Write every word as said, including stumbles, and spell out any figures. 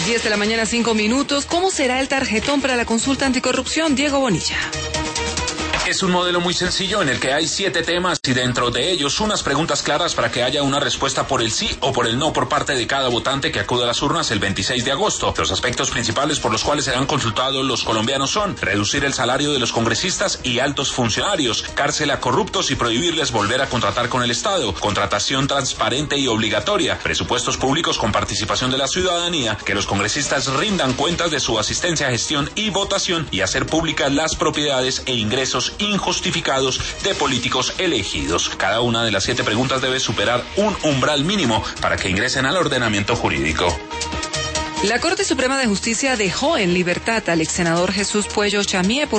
diez de la mañana, cinco minutos. ¿Cómo será el tarjetón para la consulta anticorrupción? Diego Bonilla. Es un modelo muy sencillo en el que hay siete temas y dentro de ellos unas preguntas claras para que haya una respuesta por el sí o por el no por parte de cada votante que acude a las urnas el veintiséis de agosto. Los aspectos principales por los cuales serán consultados los colombianos son reducir el salario de los congresistas y altos funcionarios, cárcel a corruptos y prohibirles volver a contratar con el Estado, contratación transparente y obligatoria, presupuestos públicos con participación de la ciudadanía, que los congresistas rindan cuentas de su asistencia, gestión y votación y hacer públicas las propiedades e ingresos injustificados de políticos elegidos. Cada una de las siete preguntas debe superar un umbral mínimo para que ingresen al ordenamiento jurídico. La Corte Suprema de Justicia dejó en libertad al ex senador Jesús Puello Chamie por